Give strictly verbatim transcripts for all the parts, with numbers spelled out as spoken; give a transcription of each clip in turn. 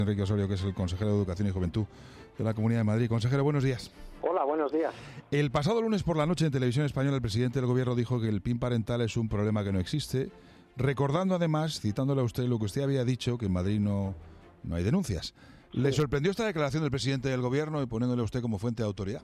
Enrique Osorio, que es el consejero de Educación y Juventud de la Comunidad de Madrid. Consejero, buenos días. Hola, buenos días. El pasado lunes por la noche en Televisión Española el presidente del Gobierno dijo que el P I N parental es un problema que no existe, recordando además, citándole a usted, lo que usted había dicho, que en Madrid no, no hay denuncias. ¿Le Sí. sorprendió esta declaración del presidente del Gobierno y poniéndole a usted como fuente de autoridad?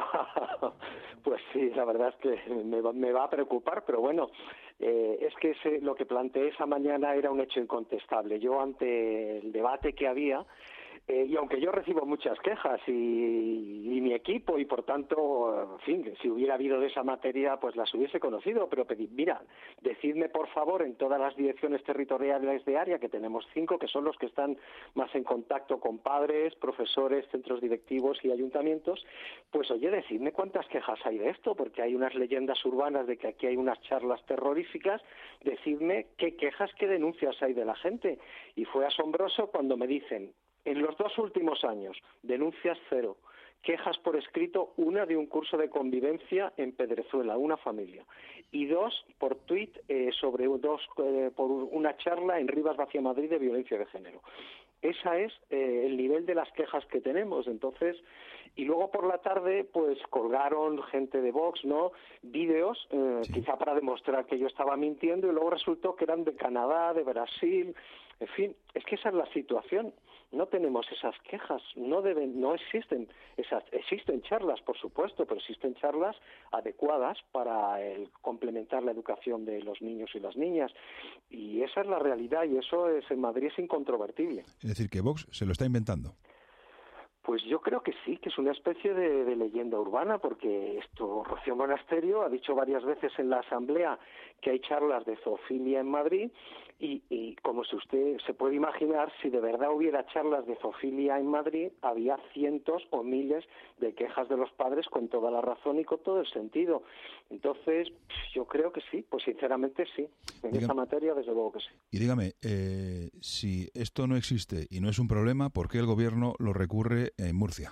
Pues sí, la verdad es que me va, me va a preocupar, pero bueno, eh, es que ese, lo que planteé esa mañana era un hecho incontestable. Yo, ante el debate que había, eh, y aunque yo recibo muchas quejas y, y mi equipo, y por tanto, en fin, si hubiera habido de esa materia, pues las hubiese conocido, pero pedí, mira, decidme por favor en todas las direcciones territoriales de área, que tenemos cinco, que son los que están más en contacto con padres, profesores, centros directivos y ayuntamientos, pues oye, decidme cuántas quejas hay de esto, porque hay unas leyendas urbanas de que aquí hay unas charlas terroríficas, decidme qué quejas, qué denuncias hay de la gente. Y fue asombroso cuando me dicen, en los dos últimos años, denuncias cero, quejas por escrito, una de un curso de convivencia en Pedrezuela, una familia, y dos por tuit eh, sobre dos eh, por una charla en Rivas Vacia Madrid de violencia de género. Esa es eh, el nivel de las quejas que tenemos. Entonces, y luego por la tarde, pues colgaron gente de Vox, ¿no? Vídeos, eh, Sí. quizá para demostrar que yo estaba mintiendo, y luego resultó que eran de Canadá, de Brasil, en fin, es que esa es la situación. No tenemos esas quejas, no deben, no existen esas, existen charlas, por supuesto, pero existen charlas adecuadas para el, complementar la educación de los niños y las niñas, y esa es la realidad, y eso es, en Madrid es incontrovertible. Es decir, que Vox se lo está inventando. Pues yo creo que sí, que es una especie de, de leyenda urbana, porque esto, Rocío Monasterio ha dicho varias veces en la Asamblea que hay charlas de zoofilia en Madrid, y, y como si usted se puede imaginar, si de verdad hubiera charlas de zoofilia en Madrid, había cientos o miles de quejas de los padres con toda la razón y con todo el sentido. Entonces, yo creo que sí, pues sinceramente sí, en Dígame, esta materia desde luego que sí. Y dígame, eh, si esto no existe y no es un problema, ¿por qué el Gobierno lo recurre en Murcia?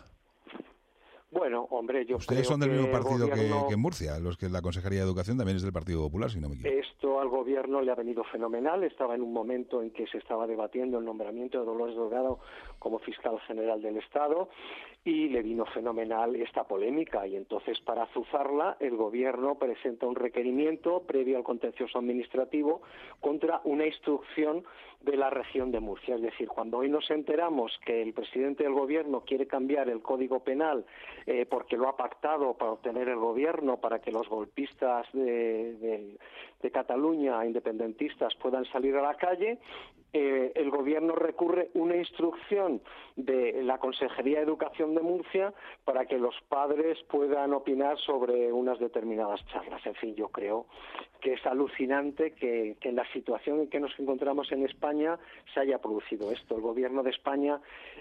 Bueno, hombre, yo Ustedes creo son del que mismo el partido gobierno... que, que en Murcia, los que la Consejería de Educación también es del Partido Popular, si no me equivoco. Esto al gobierno le ha venido fenomenal. Estaba en un momento en que se estaba debatiendo el nombramiento de Dolores Delgado como fiscal general del Estado, y le vino fenomenal esta polémica, y entonces, para azuzarla, el gobierno presenta un requerimiento previo al contencioso administrativo contra una instrucción de la región de Murcia. Es decir, cuando hoy nos enteramos que el presidente del gobierno quiere cambiar el Código Penal eh, porque lo ha pactado para obtener el gobierno, para que los golpistas de, de, de Cataluña, independentistas, puedan salir a la calle, eh, el gobierno recurre una instrucción de la Consejería de Educación de Murcia para que los padres puedan opinar sobre unas determinadas charlas. En fin, yo creo que es alucinante que, que en la situación en que nos encontramos en España se haya producido esto. El gobierno de España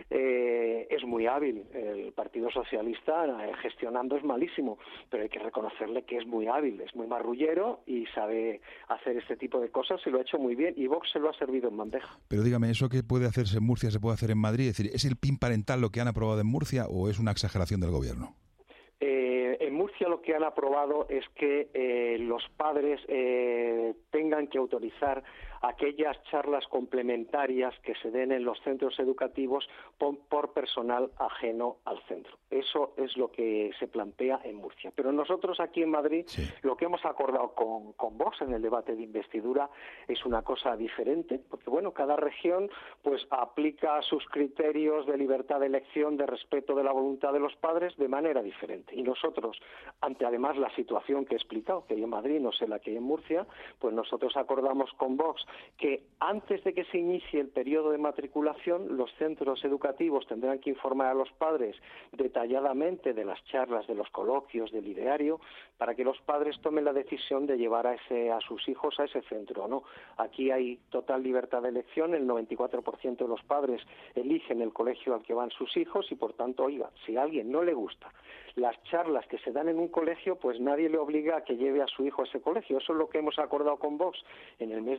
eh, es muy hábil, el Partido Socialista eh, gestionando es malísimo, pero hay que reconocerle que es muy hábil, es muy marrullero y sabe hacer este tipo de cosas, y lo ha hecho muy bien, y Vox se lo ha servido en bandeja. Pero dígame, ¿eso que puede hacerse en Murcia se puede hacer en Madrid? Es decir, ¿es el P I N parental lo que han aprobado en Murcia o es una exageración del Gobierno? Eh, en Murcia lo que han aprobado es que eh, los padres eh, tengan que autorizar aquellas charlas complementarias que se den en los centros educativos por, por personal ajeno al centro. Eso es lo que se plantea en Murcia. Pero nosotros aquí en Madrid, Sí. lo que hemos acordado con, con Vox en el debate de investidura es una cosa diferente, porque bueno, cada región pues aplica sus criterios de libertad de elección, de respeto de la voluntad de los padres de manera diferente. Y nosotros, ante además la situación que he explicado, que hay en Madrid, no sé la que hay en Murcia, pues nosotros acordamos con Vox que antes de que se inicie el periodo de matriculación, los centros educativos tendrán que informar a los padres detalladamente de las charlas, de los coloquios, del ideario, para que los padres tomen la decisión de llevar a ese a sus hijos a ese centro, ¿no? Aquí hay total libertad de elección, el noventa y cuatro por ciento de los padres eligen el colegio al que van sus hijos, y por tanto, oiga, si a alguien no le gusta las charlas que se dan en un colegio, pues nadie le obliga a que lleve a su hijo a ese colegio. Eso es lo que hemos acordado con Vox en el mes de agosto,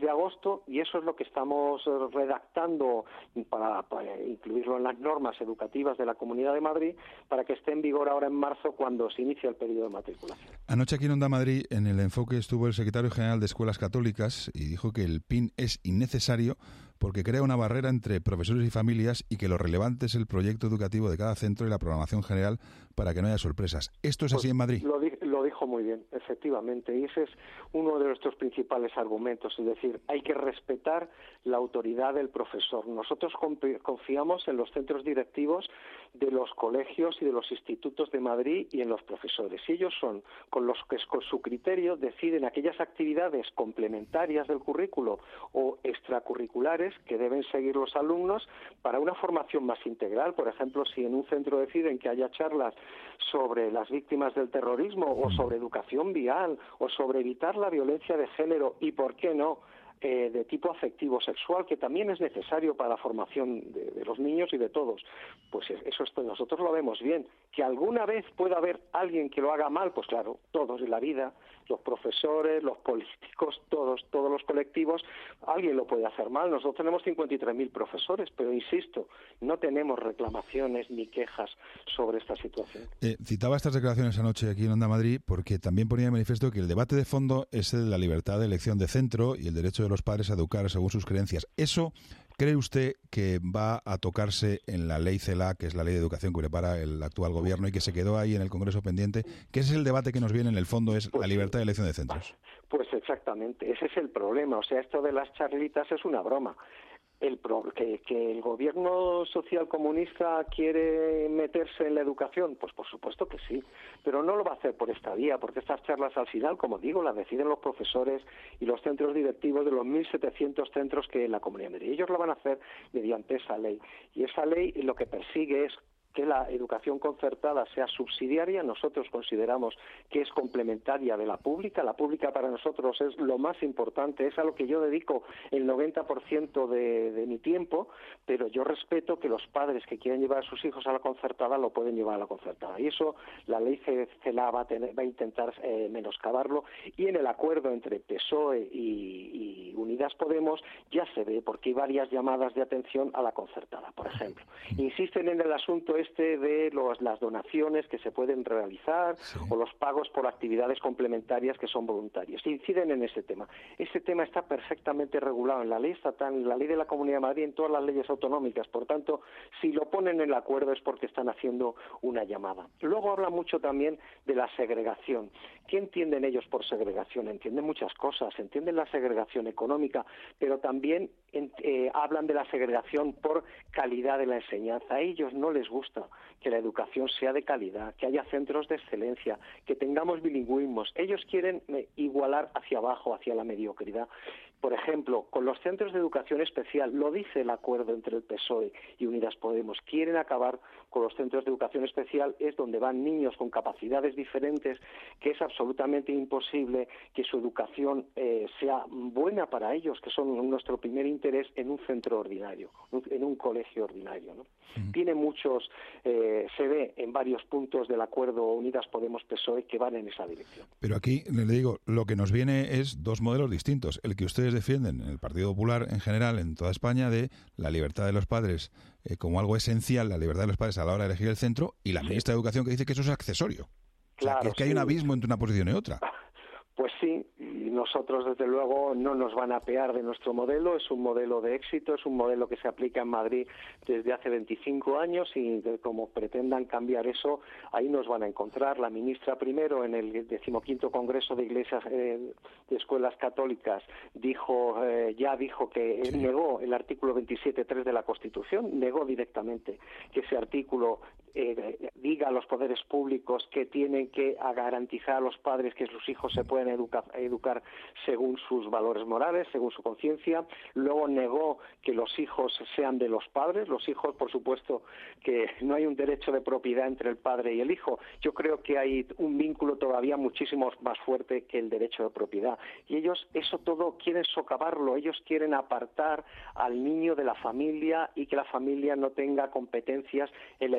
agosto y eso es lo que estamos redactando para, para incluirlo en las normas educativas de la Comunidad de Madrid para que esté en vigor ahora en marzo cuando se inicia el periodo de matriculación. Anoche aquí en Onda Madrid, en el enfoque estuvo el secretario general de Escuelas Católicas y dijo que el P I N es innecesario porque crea una barrera entre profesores y familias y que lo relevante es el proyecto educativo de cada centro y la programación general para que no haya sorpresas. ¿Esto es Pues así en Madrid? Lo, di lo dijo muy bien, efectivamente, y ese es uno de nuestros principales argumentos, es decir, hay que respetar la autoridad del profesor. Nosotros confiamos en los centros directivos de los colegios y de los institutos de Madrid y en los profesores. Y ellos son, con los que con su criterio deciden aquellas actividades complementarias del currículo o extracurriculares que deben seguir los alumnos para una formación más integral. Por ejemplo, si en un centro deciden que haya charlas sobre las víctimas del terrorismo o sobre educación vial o sobre evitar la violencia de género y, ¿por qué no?, Eh, de tipo afectivo sexual, que también es necesario para la formación de, de los niños y de todos, pues eso esto, nosotros lo vemos bien. Que alguna vez pueda haber alguien que lo haga mal, pues claro, todos en la vida, los profesores, los políticos, todos, todos los colectivos, alguien lo puede hacer mal. Nosotros tenemos cincuenta y tres mil profesores, pero insisto, no tenemos reclamaciones ni quejas sobre esta situación. Eh, citaba estas declaraciones anoche aquí en Onda Madrid porque también ponía de manifiesto que el debate de fondo es el de la libertad de elección de centro y el derecho de los padres a educar según sus creencias. ¿Eso cree usted que va a tocarse en la ley CELA, que es la ley de educación que prepara el actual gobierno y que se quedó ahí en el Congreso pendiente? Que ese es el debate que nos viene en el fondo, es pues, la libertad de elección de centros. Pues exactamente, ese es el problema. O sea, esto de las charlitas es una broma. El pro, que, que el gobierno social comunista quiere meterse en la educación, pues por supuesto que sí, pero no lo va a hacer por esta vía, porque estas charlas al final, como digo, las deciden los profesores y los centros directivos de los mil setecientos centros que en la Comunidad de Madrid. Ellos lo van a hacer mediante esa ley, y esa ley lo que persigue es que la educación concertada sea subsidiaria. Nosotros consideramos que es complementaria de la pública. La pública para nosotros es lo más importante, es a lo que yo dedico el noventa por ciento de, de mi tiempo, pero yo respeto que los padres que quieren llevar a sus hijos a la concertada lo pueden llevar a la concertada. Y eso la ley CELA va a, tener, va a intentar eh, menoscabarlo, y en el acuerdo entre P S O E y, y Unidas Podemos ya se ve, porque hay varias llamadas de atención a la concertada, por ejemplo. Insisten en el asunto este de los, las donaciones que se pueden realizar, sí, o los pagos por actividades complementarias que son voluntarios. Inciden en ese tema. Ese tema está perfectamente regulado en la ley estatal, en la ley de la Comunidad de Madrid, en todas las leyes autonómicas. Por tanto, si lo ponen en el acuerdo es porque están haciendo una llamada. Luego habla mucho también de la segregación. ¿Qué entienden ellos por segregación? Entienden muchas cosas. Entienden la segregación económica, pero también eh, hablan de la segregación por calidad de la enseñanza. A ellos no les gusta que la educación sea de calidad, que haya centros de excelencia, que tengamos bilingüismos. Ellos quieren igualar hacia abajo, hacia la mediocridad. Por ejemplo, con los centros de educación especial, lo dice el acuerdo entre el P S O E y Unidas Podemos, quieren acabar con los centros de educación especial, es donde van niños con capacidades diferentes, que es absolutamente imposible que su educación eh, sea buena para ellos, que son nuestro primer interés en un centro ordinario, en un colegio ordinario, ¿no? Uh-huh. Tiene muchos, eh, se ve en varios puntos del acuerdo Unidas Podemos-P S O E que van en esa dirección. Pero aquí, le digo, lo que nos viene es dos modelos distintos. El que ustedes defienden en el Partido Popular en general, en toda España, de la libertad de los padres eh, como algo esencial, la libertad de los padres a la hora de elegir el centro, y la sí. ministra de Educación que dice que eso es accesorio. Claro, o sea, que es que sí. hay un abismo entre una posición y otra. Pues sí, y nosotros desde luego no nos van a apear de nuestro modelo, es un modelo de éxito, es un modelo que se aplica en Madrid desde hace veinticinco años y de, como pretendan cambiar eso, ahí nos van a encontrar. La ministra primero en el decimoquinto Congreso de Iglesias eh, de Escuelas Católicas dijo, eh, ya dijo que sí. negó el artículo veintisiete punto tres de la Constitución, negó directamente que ese artículo eh, diga a los poderes públicos que tienen que garantizar a los padres que sus hijos se pueden educar, educar según sus valores morales, según su conciencia. Luego negó que los hijos sean de los padres. Los hijos, por supuesto, que no hay un derecho de propiedad entre el padre y el hijo. Yo creo que hay un vínculo todavía muchísimo más fuerte que el derecho de propiedad. Y ellos eso todo quieren socavarlo. Ellos quieren apartar al niño de la familia y que la familia no tenga competencias en la educación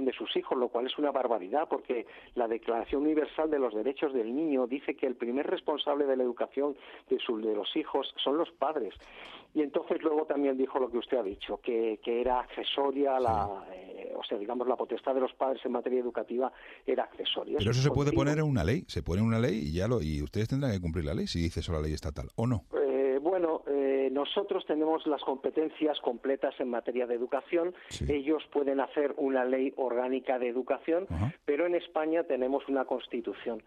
educación de sus hijos, lo cual es una barbaridad, porque la Declaración Universal de los Derechos del Niño dice que el primer responsable de la educación de, su, de los hijos son los padres. Y entonces luego también dijo lo que usted ha dicho, que, que era accesoria, la, eh, o sea, digamos, la potestad de los padres en materia educativa era accesoria. Pero eso se puede poner en una ley, se pone en una ley y ya lo y ustedes tendrán que cumplir la ley, si dice eso la ley estatal, ¿o no? Eh, bueno, eh, nosotros tenemos las competencias completas en materia de educación. Sí. Ellos pueden hacer una ley orgánica de educación, Ajá. pero en España tenemos una Constitución.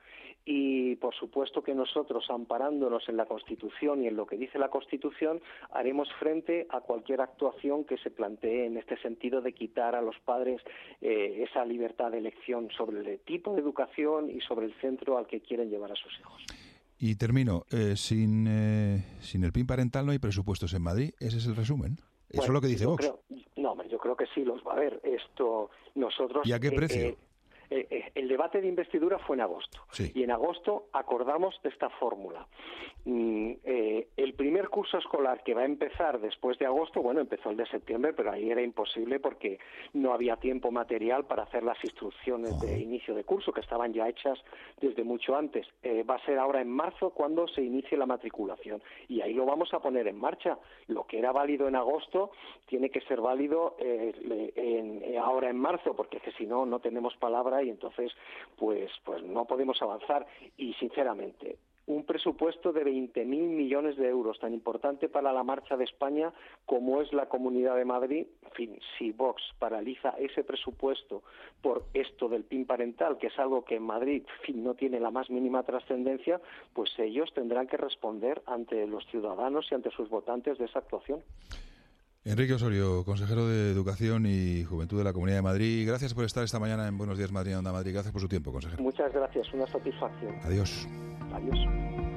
Y, por supuesto, que nosotros, amparándonos en la Constitución y en lo que dice la Constitución, haremos frente a cualquier actuación que se plantee en este sentido de quitar a los padres eh, esa libertad de elección sobre el tipo de educación y sobre el centro al que quieren llevar a sus hijos. Y termino, eh, sin, eh, sin el P I N parental no hay presupuestos en Madrid, ese es el resumen. Eso bueno, es lo que dice Vox. Creo, no, yo creo que sí los va a haber. Esto, nosotros... ¿Y a qué precio? Eh, Eh, eh, el debate de investidura fue en agosto sí. y en agosto acordamos esta fórmula. Mm, eh, el primer curso escolar que va a empezar después de agosto, bueno, empezó el de septiembre, pero ahí era imposible porque no había tiempo material para hacer las instrucciones oh. de inicio de curso, que estaban ya hechas desde mucho antes. Eh, va a ser ahora en marzo cuando se inicie la matriculación y ahí lo vamos a poner en marcha. Lo que era válido en agosto tiene que ser válido eh, en, eh, ahora en marzo, porque es que si no, no tenemos palabra y entonces pues pues no podemos avanzar. Y sinceramente, un presupuesto de veinte mil millones de euros, tan importante para la marcha de España como es la Comunidad de Madrid, en fin, si Vox paraliza ese presupuesto por esto del P I N parental, que es algo que en Madrid, en fin, no tiene la más mínima trascendencia, pues ellos tendrán que responder ante los ciudadanos y ante sus votantes de esa actuación. Enrique Osorio, consejero de Educación y Juventud de la Comunidad de Madrid. Gracias por estar esta mañana en Buenos Días Madrid, Onda Madrid. Gracias por su tiempo, consejero. Muchas gracias, una satisfacción. Adiós. Adiós.